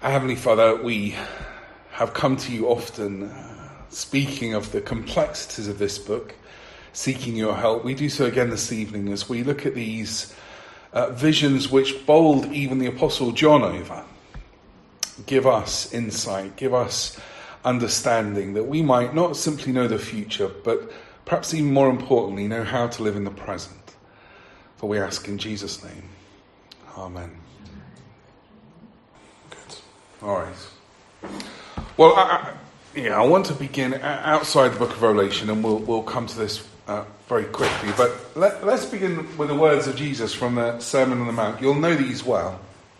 Heavenly Father, we have come to you often speaking of the complexities of this book, seeking your help. We do so again this evening as we look at these visions which bowled even the Apostle John over. Give us insight, give us understanding that we might not simply know the future, but perhaps even more importantly, know how to live in the present. For we ask in Jesus' name. Amen. Good. All right. Well, I want to begin outside the book of Revelation, and we'll come to this very quickly. But let's begin with the words of Jesus from the Sermon on the Mount. You'll know these well.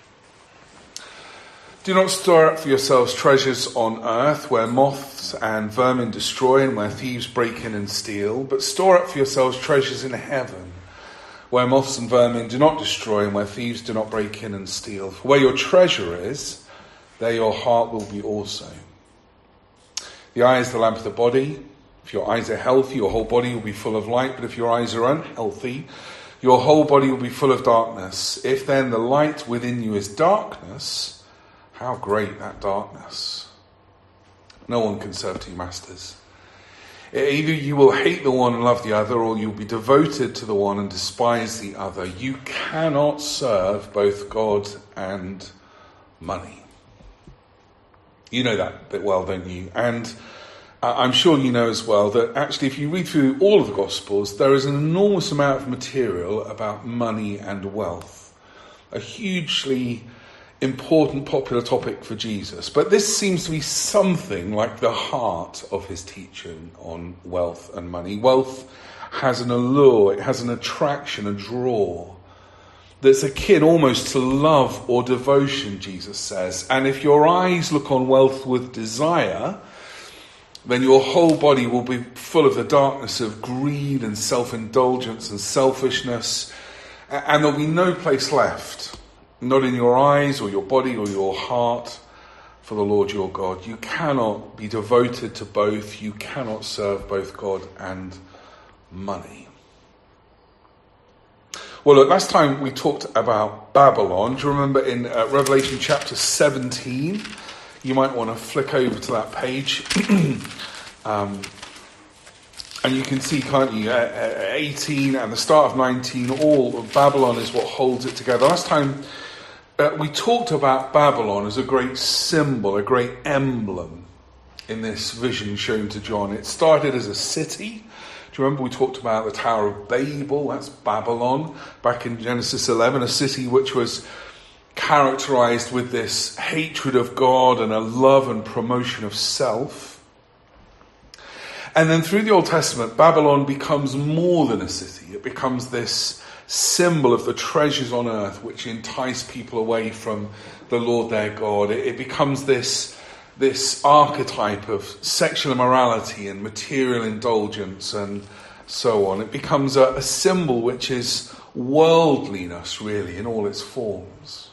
Do not store up for yourselves treasures on earth, where moths and vermin destroy and where thieves break in and steal, but store up for yourselves treasures in heaven, where moths and vermin do not destroy and where thieves do not break in and steal. For where your treasure is, there your heart will be also. The eye is the lamp of the body. If your eyes are healthy, your whole body will be full of light, but if your eyes are unhealthy, your whole body will be full of darkness. If then the light within you is darkness, how great that darkness. No one can serve two masters. Either you will hate the one and love the other, or you'll be devoted to the one and despise the other. You cannot serve both God and money. You know that bit well, don't you? And I'm sure you know as well that actually if you read through all of the Gospels, there is an enormous amount of material about money and wealth. A hugely important, popular topic for Jesus. But this seems to be something like the heart of his teaching on wealth and money. Wealth has an allure, it has an attraction, a draw that's akin almost to love or devotion, Jesus says. And if your eyes look on wealth with desire, then your whole body will be full of the darkness of greed and self-indulgence and selfishness, and there'll be no place left, not in your eyes or your body or your heart, for the Lord your God. You cannot be devoted to both. You cannot serve both God and money. Well, look, last time we talked about Babylon. Do you remember in Revelation chapter 17? You might want to flick over to that page. And you can see, can't you, 18 and the start of 19, all of Babylon is what holds it together. Last time we talked about Babylon as a great symbol, a great emblem in this vision shown to John. It started as a city. Do you remember we talked about the Tower of Babel? That's Babylon. Back in Genesis 11, a city which was characterized with this hatred of God and a love and promotion of self. And then through the Old Testament, Babylon becomes more than a city. It becomes this symbol of the treasures on earth which entice people away from the Lord their God. It becomes this archetype of sexual immorality and material indulgence and so on. It becomes a symbol which is worldliness, really, in all its forms.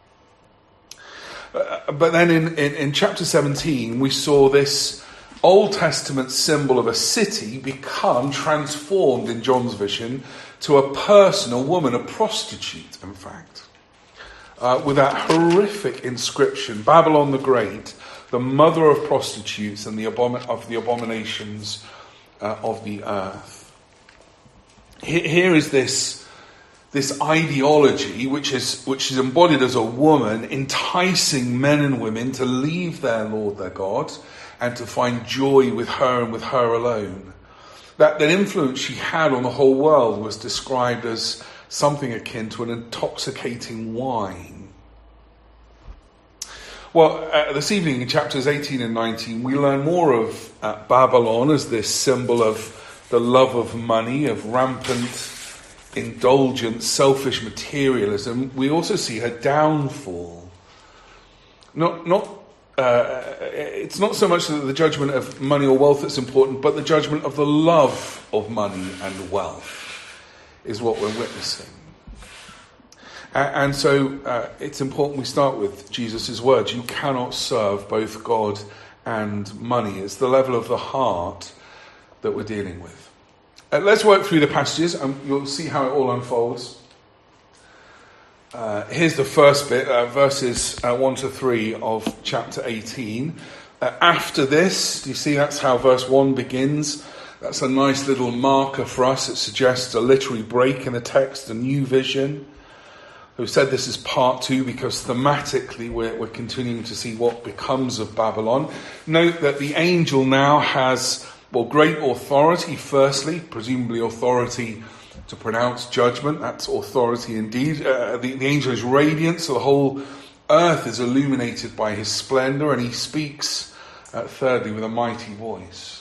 But then in chapter 17, we saw this Old Testament symbol of a city become transformed in John's vision to a person, a woman, a prostitute, in fact, with that horrific inscription, Babylon the Great, the mother of prostitutes and of the abominations of the earth. Here is this ideology which is embodied as a woman, enticing men and women to leave their Lord, their God, and to find joy with her and with her alone. That influence she had on the whole world was described as something akin to an intoxicating wine. Well, this evening in chapters 18 and 19, we learn more of Babylon as this symbol of the love of money, of rampant indulgence, selfish materialism. We also see her downfall. It's not so much the judgment of money or wealth that's important, but the judgment of the love of money and wealth is what we're witnessing. And so it's important we start with Jesus' words. You cannot serve both God and money. It's the level of the heart that we're dealing with. Let's work through the passages and you'll see how it all unfolds. Here's the first bit, verses 1 to 3 of chapter 18. After this, do you see that's how verse 1 begins? That's a nice little marker for us. It suggests a literary break in the text, a new vision. We've said this is part 2 because thematically we're continuing to see what becomes of Babylon. Note that the angel now has, great authority, firstly, presumably authority to pronounce judgment. That's authority indeed. The angel is radiant, so the whole earth is illuminated by his splendor, and he speaks, thirdly, with a mighty voice.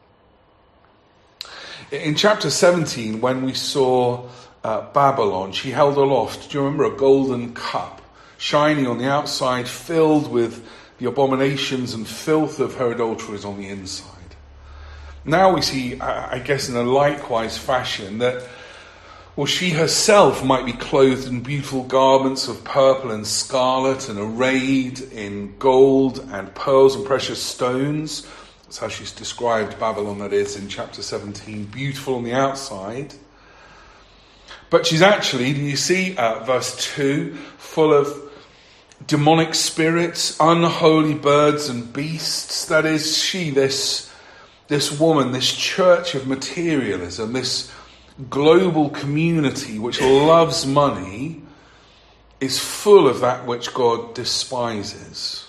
In chapter 17, when we saw Babylon, she held aloft, do you remember, a golden cup, shining on the outside, filled with the abominations and filth of her adulteries on the inside. Now we see, I guess in a likewise fashion, that she herself might be clothed in beautiful garments of purple and scarlet and arrayed in gold and pearls and precious stones. That's how she's described Babylon, that is, in chapter 17. Beautiful on the outside. But she's actually, do you see, verse 2, full of demonic spirits, unholy birds and beasts. That is, she, this woman, this church of materialism, this global community which loves money, is full of that which God despises.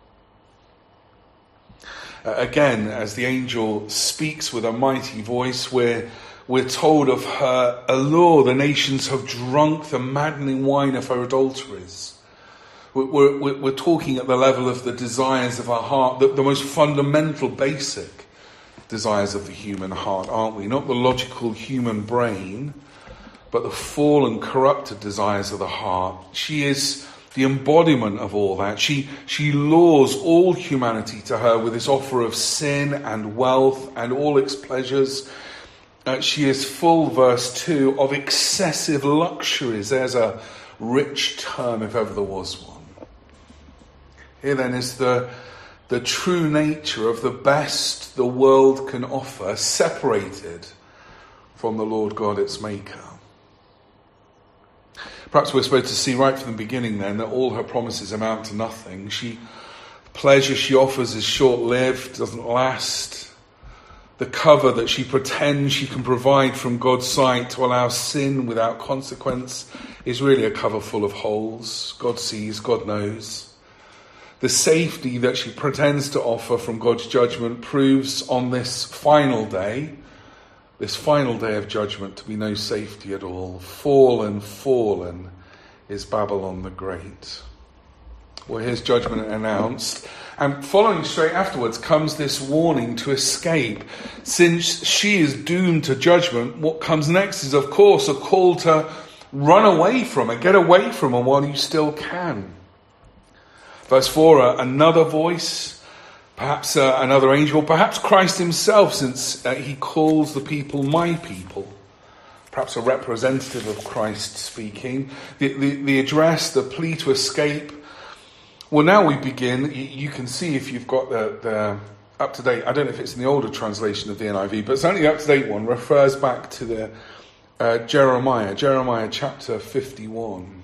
Again, as the angel speaks with a mighty voice, we're told of her allure. The nations have drunk the maddening wine of her adulteries. We're talking at the level of the desires of our heart, the most fundamental, basic desires of the human heart, aren't we? Not the logical human brain, but the fallen, corrupted desires of the heart. She is the embodiment of all that. She lures all humanity to her with this offer of sin and wealth and all its pleasures. She is full, verse 2, of excessive luxuries. There's a rich term, if ever there was one. Here then is the true nature of the best the world can offer, separated from the Lord God, its maker. Perhaps we're supposed to see right from the beginning then that all her promises amount to nothing. The pleasure she offers is short-lived, doesn't last. The cover that she pretends she can provide from God's sight to allow sin without consequence is really a cover full of holes. God sees, God knows. The safety that she pretends to offer from God's judgment proves on this final day of judgment, to be no safety at all. Fallen is Babylon the Great. Well, here's judgment announced. And following straight afterwards comes this warning to escape. Since she is doomed to judgment, what comes next is, of course, a call to run away from her, get away from her while you still can. Verse 4, another voice, perhaps another angel, perhaps Christ himself, since he calls the people my people. Perhaps a representative of Christ speaking. The address, the plea to escape. Well, now we begin. You can see if you've got the up-to-date, I don't know if it's in the older translation of the NIV, but certainly the up-to-date one refers back to the Jeremiah chapter 51.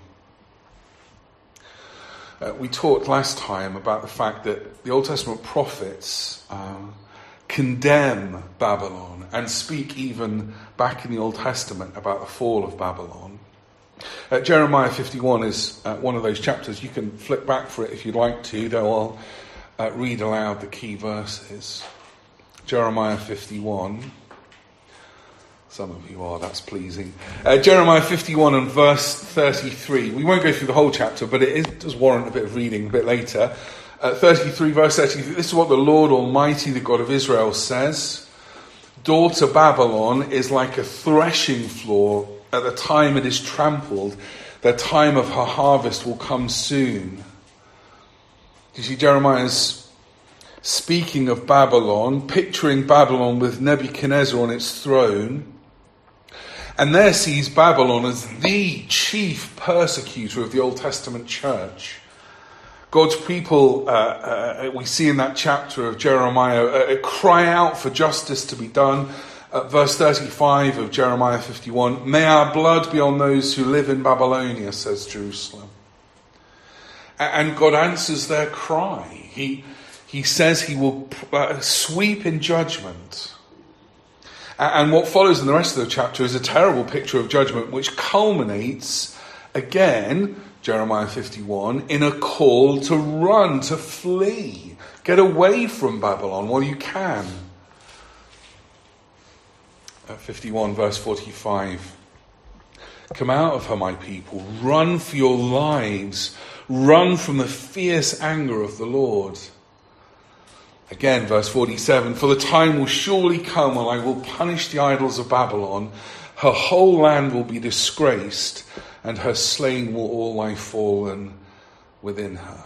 We talked last time about the fact that the Old Testament prophets condemn Babylon and speak even back in the Old Testament about the fall of Babylon. Jeremiah 51 is one of those chapters. You can flick back for it if you'd like to, though I'll read aloud the key verses. Jeremiah 51. Some of you are, that's pleasing. Jeremiah 51 and verse 33. We won't go through the whole chapter, but it does warrant a bit of reading a bit later. 33, verse 33. This is what the Lord Almighty, the God of Israel, says. Daughter Babylon is like a threshing floor. At the time it is trampled, the time of her harvest will come soon. You see, Jeremiah's speaking of Babylon, picturing Babylon with Nebuchadnezzar on its throne. And there sees Babylon as the chief persecutor of the Old Testament church. God's people, we see in that chapter of Jeremiah, cry out for justice to be done. Verse 35 of Jeremiah 51, "May our blood be on those who live in Babylonia," says Jerusalem. And God answers their cry. He says he will sweep in judgment. And what follows in the rest of the chapter is a terrible picture of judgment, which culminates, again, Jeremiah 51, in a call to run, to flee, get away from Babylon while you can. 51 verse 45. "Come out of her, my people. Run for your lives. Run from the fierce anger of the Lord." Again, verse 47. "For the time will surely come when I will punish the idols of Babylon. Her whole land will be disgraced, and her slain will all lie fallen within her."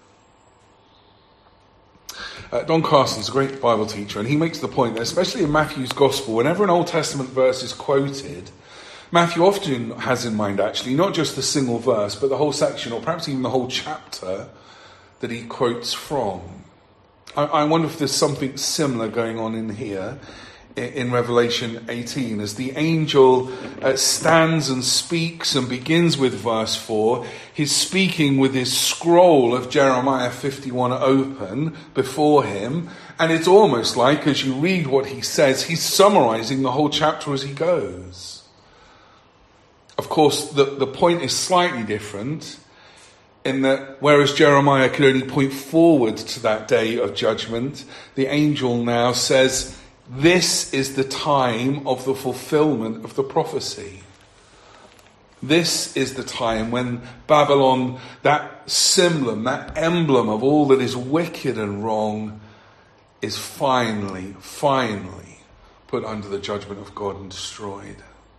Don Carson's a great Bible teacher, and he makes the point that, especially in Matthew's Gospel, whenever an Old Testament verse is quoted, Matthew often has in mind, actually, not just the single verse, but the whole section, or perhaps even the whole chapter that he quotes from. I wonder if there's something similar going on in here, in Revelation 18, as the angel stands and speaks and begins with verse 4. He's speaking with his scroll of Jeremiah 51 open before him, and it's almost like, as you read what he says, he's summarizing the whole chapter as he goes. Of course, the point is slightly different, in that whereas Jeremiah could only point forward to that day of judgment, the angel now says, this is the time of the fulfillment of the prophecy. This is the time when Babylon, that symbol, that emblem of all that is wicked and wrong, is finally put under the judgment of God and destroyed.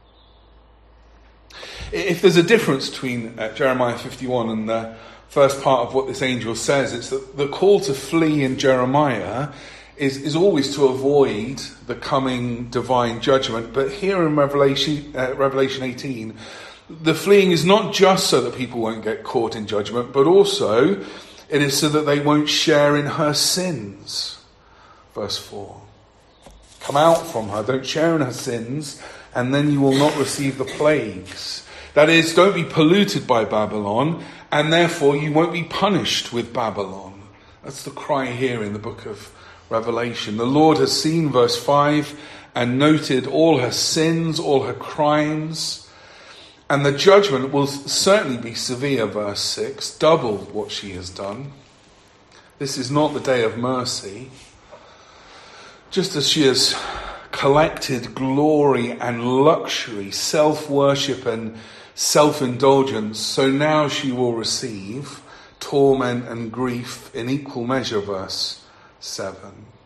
If there's a difference between Jeremiah 51 and the first part of what this angel says, it's that the call to flee in Jeremiah is always to avoid the coming divine judgment. But here in Revelation 18, the fleeing is not just so that people won't get caught in judgment, but also it is so that they won't share in her sins. Verse 4. "Come out from her, don't share in her sins, and then you will not receive the plagues." That is, don't be polluted by Babylon, and therefore you won't be punished with Babylon. That's the cry here in the book of Revelation. The Lord has seen, verse 5, and noted all her sins, all her crimes, and the judgment will certainly be severe, verse 6, double what she has done. This is not the day of mercy. Just as she has collected glory and luxury, self-worship and self-indulgence, so now she will receive torment and grief in equal measure, verse 7.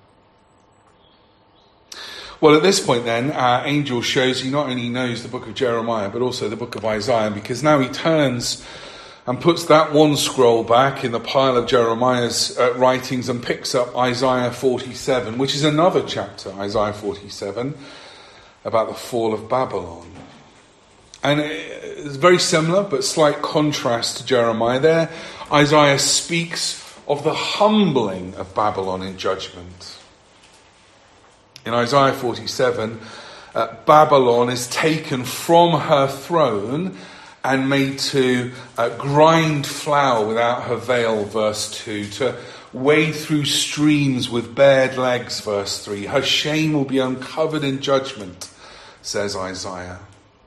Well, at this point then, our angel shows he not only knows the book of Jeremiah, but also the book of Isaiah, because now he turns and puts that one scroll back in the pile of Jeremiah's writings and picks up Isaiah 47, which is another chapter, Isaiah 47, about the fall of Babylon. And it's very similar, but slight contrast to Jeremiah there. Isaiah speaks of the humbling of Babylon in judgment. In Isaiah 47, Babylon is taken from her throne and made to grind flour without her veil, verse 2, to wade through streams with bared legs, verse 3. Her shame will be uncovered in judgment, says Isaiah.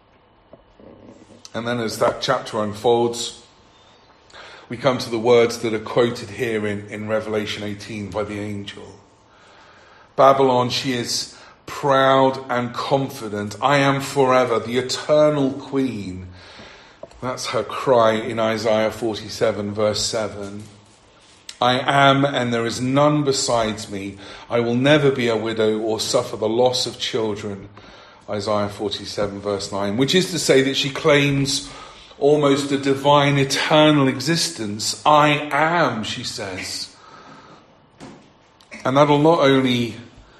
And then as that chapter unfolds, we come to the words that are quoted here in Revelation 18 by the angel. Babylon, she is proud and confident. I am forever the eternal queen. That's her cry in Isaiah 47, verse 7. I am, and there is none besides me. I will never be a widow or suffer the loss of children. Isaiah 47, verse 9. Which is to say that she claims almost a divine eternal existence. I am, she says. And that'll not only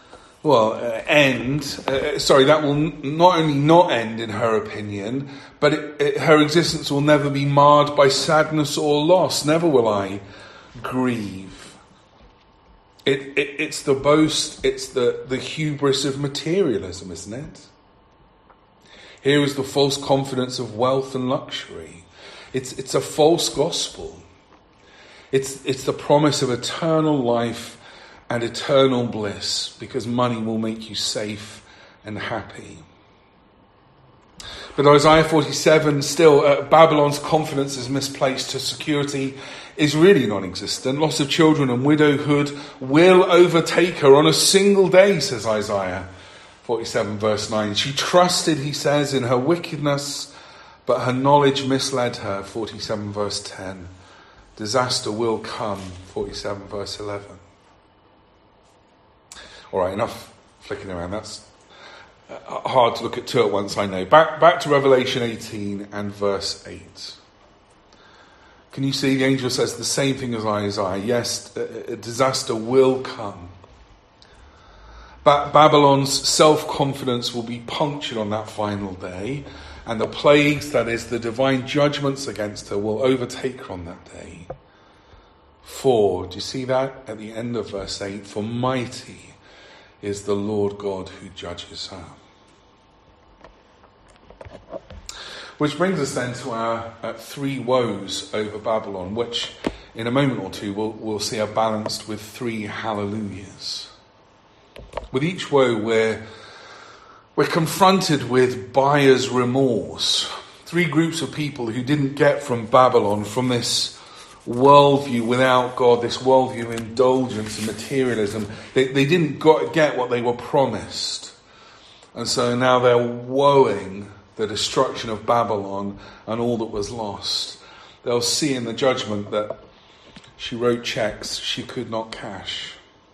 that will not only not end in her opinion, but her existence will never be marred by sadness or loss. Never will I grieve. It's the boast, it's the hubris of materialism, isn't it? Here is the false confidence of wealth and luxury. It's a false gospel. It's the promise of eternal life and eternal bliss, because money will make you safe and happy. But Isaiah 47, still, Babylon's confidence is misplaced. Her security is really non-existent. Loss of children and widowhood will overtake her on a single day, says Isaiah 47 verse 9. She trusted, he says, in her wickedness, but her knowledge misled her, 47 verse 10. Disaster will come, 47 verse 11. All right, enough flicking around. That's hard to look at two at once, I know. Back to Revelation 18 and verse 8. Can you see the angel says the same thing as Isaiah? Yes, a disaster will come. Babylon's self-confidence will be punctured on that final day, and the plagues, that is, the divine judgments against her, will overtake her on that day. For, do you see that at the end of verse 8? For mighty is the Lord God who judges her. Which brings us then to our three woes over Babylon, which in a moment or two we'll see are balanced with three hallelujahs. With each woe we're confronted with buyer's remorse. Three groups of people who didn't get from Babylon, from this worldview without God, this worldview of indulgence and materialism, they didn't get what they were promised. And so now they're woeing the destruction of Babylon and all that was lost. They'll see in the judgment that she wrote checks she could not cash.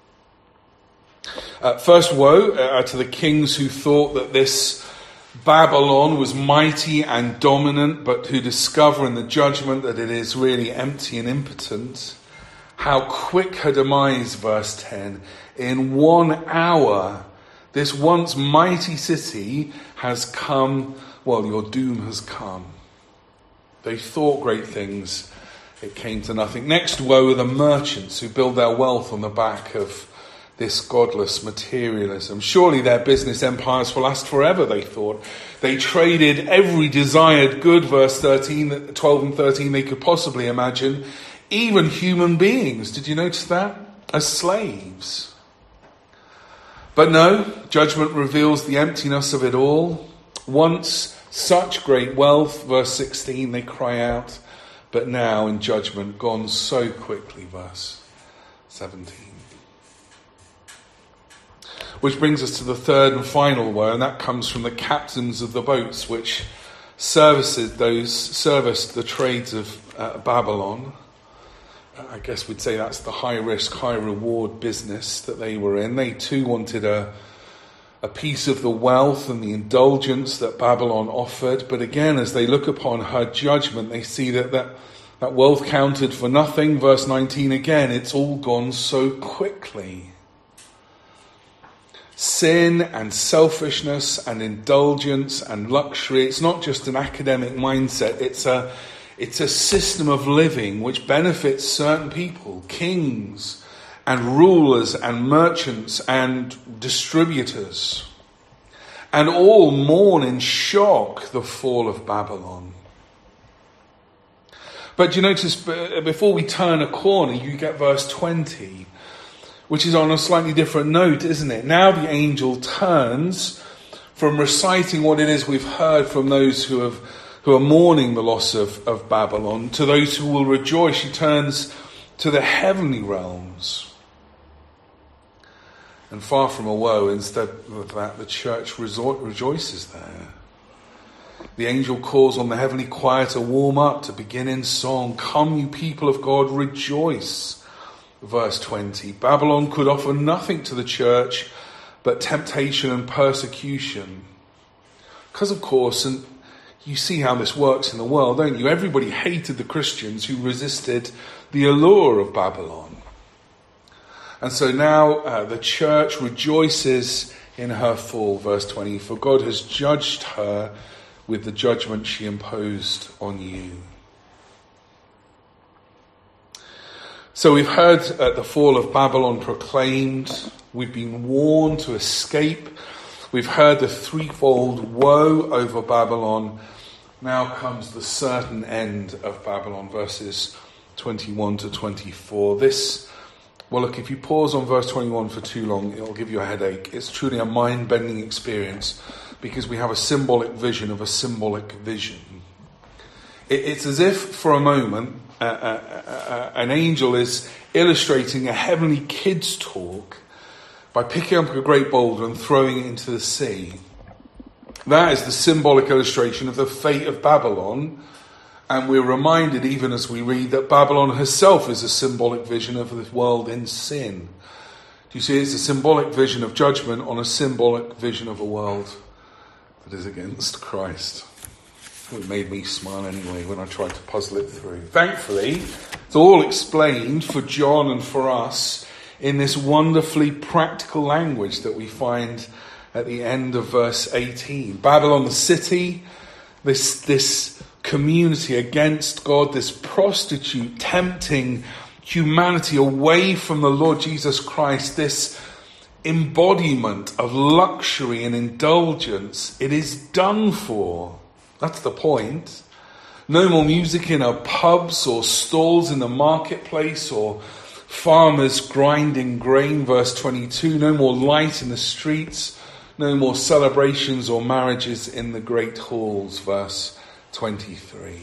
First woe to the kings who thought that this Babylon was mighty and dominant, but who discover in the judgment that it is really empty and impotent. How quick her demise, verse 10. In 1 hour, this once mighty city has come, well, your doom has come. They thought great things, it came to nothing. Next woe are the merchants who build their wealth on the back of this godless materialism. Surely their business empires will last forever, they thought. They traded every desired good, verse 13, 12 and 13, they could possibly imagine, even human beings. Did you notice that? As slaves. But no, judgment reveals the emptiness of it all. Once such great wealth, verse 16, they cry out, but now in judgment gone so quickly, verse 17. Which brings us to the third and final woe, and that comes from the captains of the boats which serviced the trades of Babylon. I guess we'd say that's the high risk, high reward business that they were in. They too wanted a piece of the wealth and the indulgence that Babylon offered. But again, as they look upon her judgment, they see that wealth counted for nothing. Verse 19 again, it's all gone so quickly. Sin and selfishness and indulgence and luxury, it's not just an academic mindset, it's a system of living which benefits certain people, kings and rulers and merchants and distributors. And all mourn in shock the fall of Babylon. But you notice, before we turn a corner, you get verse 20, which is on a slightly different note, isn't it? Now the angel turns from reciting what it is we've heard from those who are mourning the loss of Babylon to those who will rejoice. She turns to the heavenly realms. And far from a woe, instead of that, the church rejoices there. The angel calls on the heavenly choir to warm up, to begin in song. Come, you people of God, rejoice. Verse 20. Babylon could offer nothing to the church but temptation and persecution. Because, of course, and you see how this works in the world, don't you? Everybody hated the Christians who resisted the allure of Babylon. And so now the church rejoices in her fall, verse 20, for God has judged her with the judgment she imposed on you. So we've heard the fall of Babylon proclaimed. We've been warned to escape. We've heard the threefold woe over Babylon. Now comes the certain end of Babylon, verses 21 to 24. Well, look, if you pause on verse 21 for too long, it'll give you a headache. It's truly a mind-bending experience because we have a symbolic vision of a symbolic vision. It's as if, for a moment, an angel is illustrating a heavenly kid's talk by picking up a great boulder and throwing it into the sea. That is the symbolic illustration of the fate of Babylon, and we're reminded, even as we read, that Babylon herself is a symbolic vision of the world in sin. Do you see? It's a symbolic vision of judgment on a symbolic vision of a world that is against Christ. It made me smile anyway when I tried to puzzle it through. Thankfully, it's all explained for John and for us in this wonderfully practical language that we find at the end of verse 18. Babylon, the city, this community against God, this prostitute tempting humanity away from the Lord Jesus Christ, this embodiment of luxury and indulgence, it is done for. That's the point. No more music in our pubs or stalls in the marketplace or farmers grinding grain, verse 22. No more light in the streets. No more celebrations or marriages in the great halls, verse 23.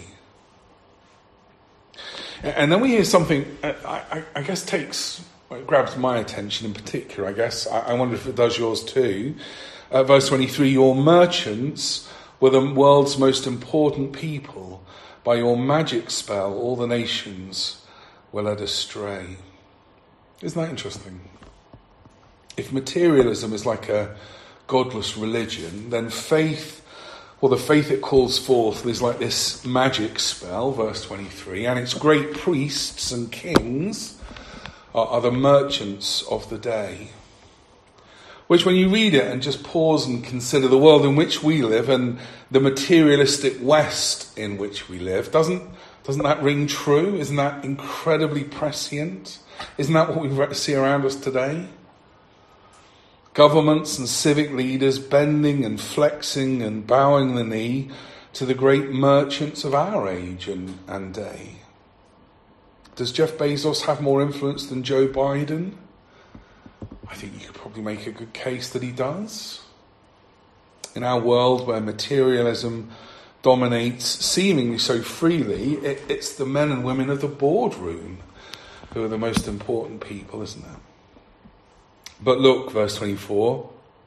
And then we hear something I guess grabs my attention in particular, I guess. I wonder if it does yours too. Verse 23, your merchants were the world's most important people. By your magic spell, all the nations were led astray. Isn't that interesting? If materialism is like a godless religion, then faith, well, the faith it calls forth is like this magic spell, verse 23, and its great priests and kings are the merchants of the day. Which, when you read it and just pause and consider the world in which we live and the materialistic West in which we live, doesn't that ring true? Isn't that incredibly prescient? Isn't that what we see around us today? Governments and civic leaders bending and flexing and bowing the knee to the great merchants of our age and day. Does Jeff Bezos have more influence than Joe Biden? I think you could probably make a good case that he does. In our world where materialism dominates seemingly so freely, it's the men and women of the boardroom who are the most important people, isn't it? But look, verse 24,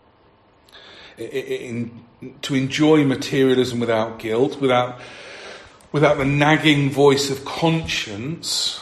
to enjoy materialism without guilt, without the nagging voice of conscience,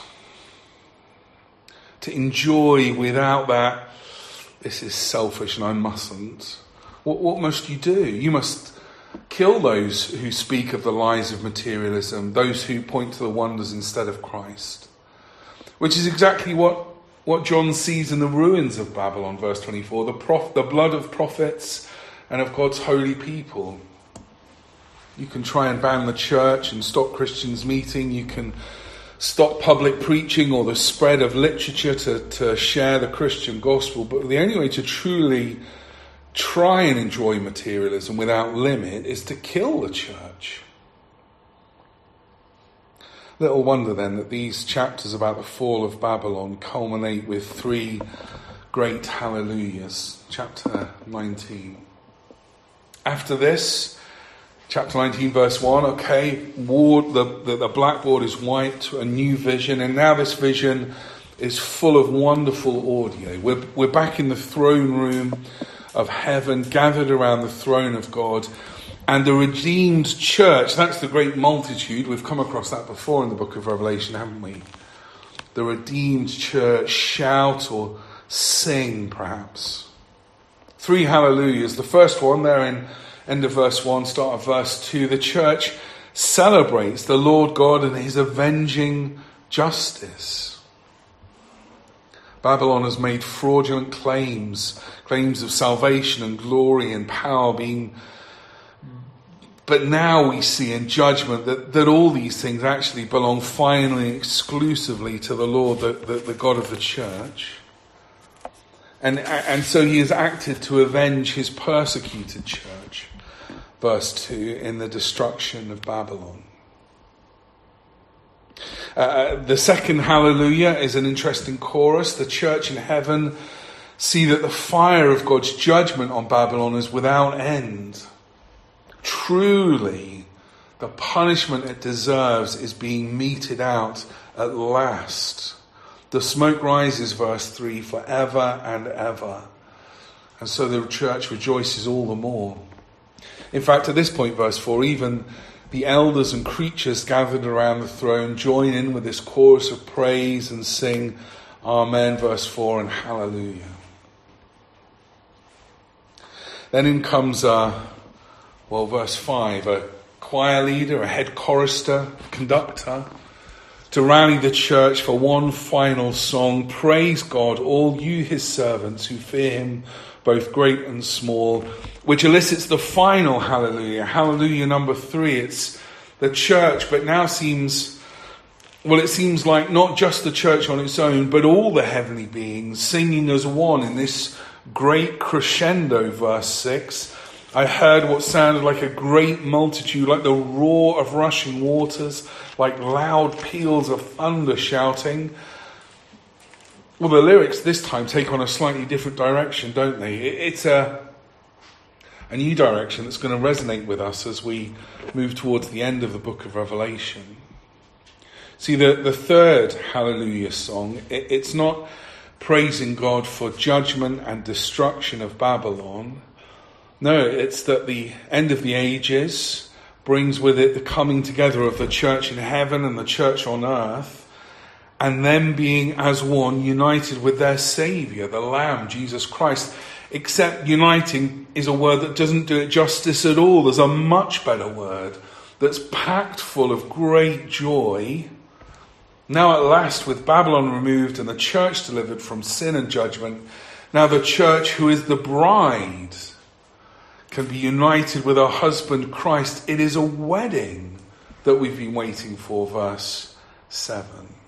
to enjoy without that, this is selfish and I mustn't. What must you do? You must kill those who speak of the lies of materialism, those who point to the wonders instead of Christ. Which is exactly what John sees in the ruins of Babylon, verse 24, the blood of prophets and of God's holy people. You can try and ban the church and stop Christians meeting. You can stop public preaching or the spread of literature to share the Christian gospel. But the only way to truly try and enjoy materialism without limit is to kill the church. Little wonder then that these chapters about the fall of Babylon culminate with three great hallelujahs. Chapter 19. After this, chapter 19, verse 1, the blackboard is wiped to a new vision, and now this vision is full of wonderful audio. We're back in the throne room of heaven, gathered around the throne of God, and the redeemed church, that's the great multitude. We've come across that before in the book of Revelation, haven't we? The redeemed church shout or sing, perhaps. Three hallelujahs. The first one there in end of verse 1, start of verse 2. The church celebrates the Lord God and his avenging justice. Babylon has made fraudulent claims of salvation and glory and power being But now we see in judgment that all these things actually belong finally exclusively to the Lord, the God of the church. And so he has acted to avenge his persecuted church, verse 2, in the destruction of Babylon. The second hallelujah is an interesting chorus. The church in heaven see that the fire of God's judgment on Babylon is without end. Truly, the punishment it deserves is being meted out at last. The smoke rises, verse 3, forever and ever. And so the church rejoices all the more. In fact, at this point, verse 4, even the elders and creatures gathered around the throne join in with this chorus of praise and sing Amen, verse 4, and Hallelujah. Then in comes, verse 5, a choir leader, a head chorister, conductor, to rally the church for one final song. Praise God, all you his servants who fear him, both great and small, which elicits the final hallelujah. Hallelujah number 3. It's the church, but now it seems like not just the church on its own, but all the heavenly beings singing as one in this great crescendo, verse 6. I heard what sounded like a great multitude, like the roar of rushing waters, like loud peals of thunder shouting. Well, the lyrics this time take on a slightly different direction, don't they? It's a new direction that's going to resonate with us as we move towards the end of the book of Revelation. See, the third Hallelujah song, it's not praising God for judgment and destruction of Babylon. No, it's that the end of the ages brings with it the coming together of the church in heaven and the church on earth, and them being as one, united with their Saviour, the Lamb, Jesus Christ. Except uniting is a word that doesn't do it justice at all. There's a much better word that's packed full of great joy. Now at last, with Babylon removed and the church delivered from sin and judgment, now the church, who is the bride, can be united with her husband Christ. It is a wedding that we've been waiting for, verse 7.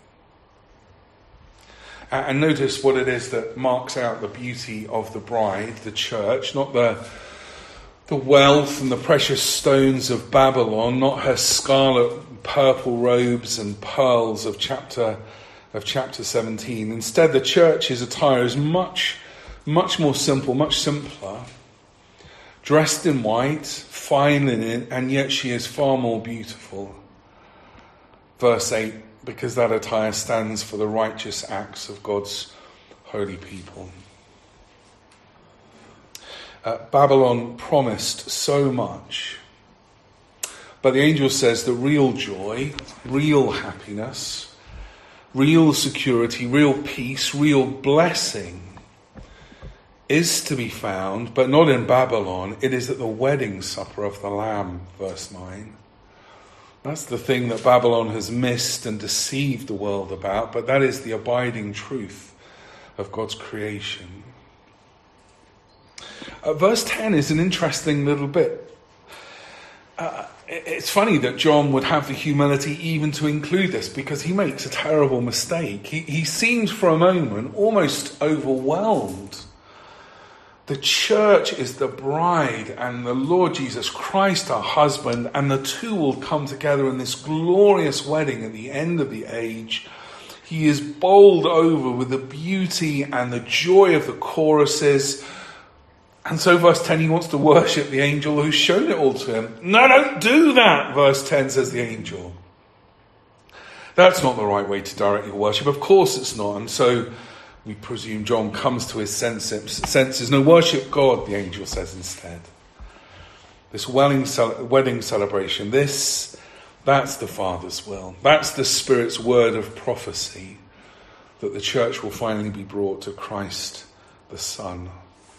And notice what it is that marks out the beauty of the bride, the church, not the wealth and the precious stones of Babylon, not her scarlet, purple robes and pearls of chapter 17. Instead, the church's attire is much more simple, much simpler. Dressed in white, fine linen, and yet she is far more beautiful. Verse 8, because that attire stands for the righteous acts of God's holy people. Babylon promised so much, but the angel says the real joy, real happiness, real security, real peace, real blessing is to be found, but not in Babylon. It is at the wedding supper of the Lamb, verse 9. That's the thing that Babylon has missed and deceived the world about, but that is the abiding truth of God's creation. Verse 10 is an interesting little bit. It's funny that John would have the humility even to include this, because he makes a terrible mistake. He seems for a moment almost overwhelmed. The church is the bride and the Lord Jesus Christ our husband, and the two will come together in this glorious wedding at the end of the age. He is bowled over with the beauty and the joy of the choruses. And so verse 10, he wants to worship the angel who's shown it all to him. No, don't do that, verse 10 says the angel. That's not the right way to direct your worship. Of course it's not. And so we presume John comes to his senses. No, worship God, the angel says instead. This wedding celebration, that's the Father's will. That's the Spirit's word of prophecy, that the church will finally be brought to Christ the Son.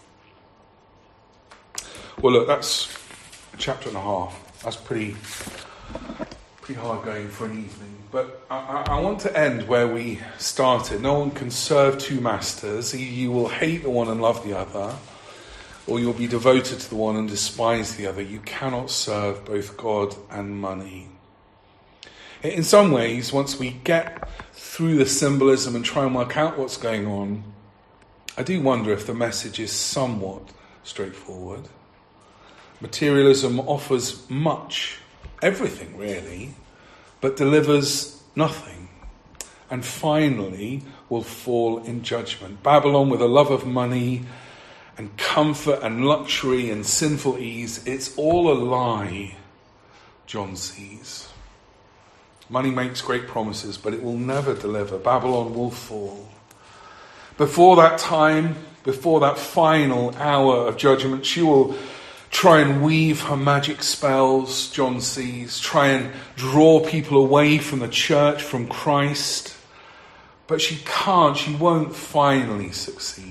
Well, look, that's a chapter and a half. That's pretty hard going for an evening. But I want to end where we started. No one can serve two masters. You will hate the one and love the other. or you'll be devoted to the one and despise the other. You cannot serve both God and money. In some ways, once we get through the symbolism and try and work out what's going on, I do wonder if the message is somewhat straightforward. Materialism offers much, everything really, but delivers nothing, and finally will fall in judgment. Babylon, with a love of money and comfort and luxury and sinful ease, it's all a lie, John sees. Money makes great promises, but it will never deliver. Babylon will fall. Before that time, before that final hour of judgment, she will try and weave her magic spells, John sees, try and draw people away from the church, from Christ. But she won't finally succeed.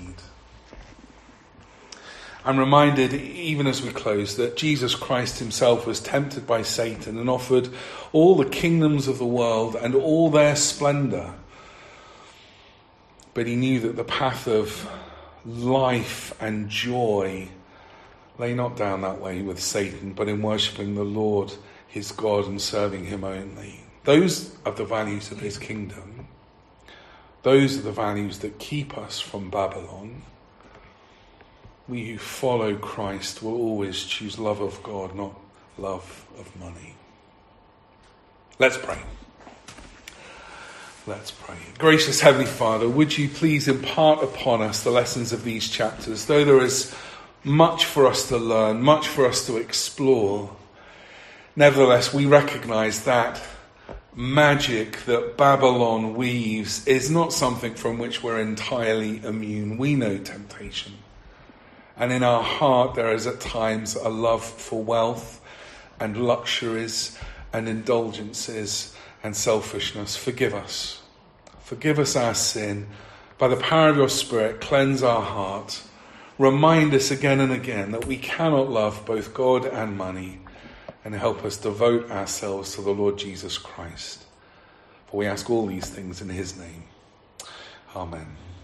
I'm reminded, even as we close, that Jesus Christ himself was tempted by Satan and offered all the kingdoms of the world and all their splendour. But he knew that the path of life and joy lay not down that way with Satan, but in worshipping the Lord, his God, and serving him only. Those are the values of his kingdom. Those are the values that keep us from Babylon. We who follow Christ will always choose love of God, not love of money. Let's pray. Let's pray. Gracious Heavenly Father, would you please impart upon us the lessons of these chapters? Though there is much for us to learn, much for us to explore, nevertheless we recognise that magic that Babylon weaves is not something from which we're entirely immune. We know temptation. And in our heart there is at times a love for wealth and luxuries and indulgences and selfishness. Forgive us. Forgive us our sin. By the power of your Spirit, cleanse our heart. Remind us again and again that we cannot love both God and money, and help us devote ourselves to the Lord Jesus Christ. For we ask all these things in his name. Amen.